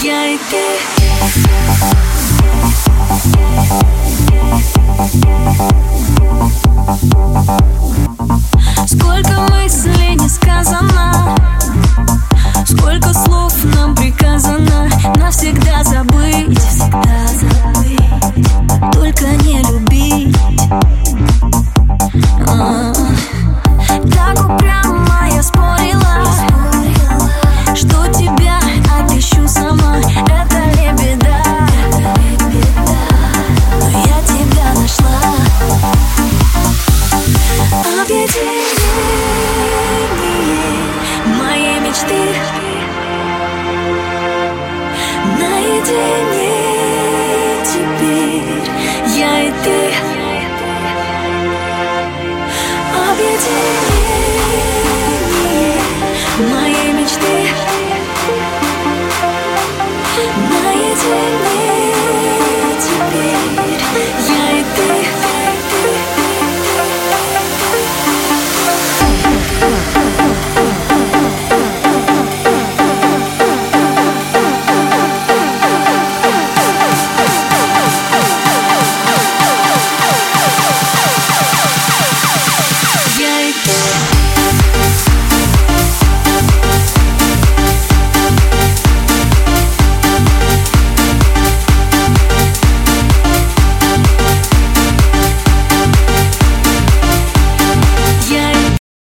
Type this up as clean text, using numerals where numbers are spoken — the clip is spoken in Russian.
я и ты. Сколько мыслей не сказано, сколько слов нам приказано навсегда забыть, только не любить. Так упрямо я спорила, что тебя отыщу сама. Это не беда, но я тебя нашла. Объединение моей мечты наедине.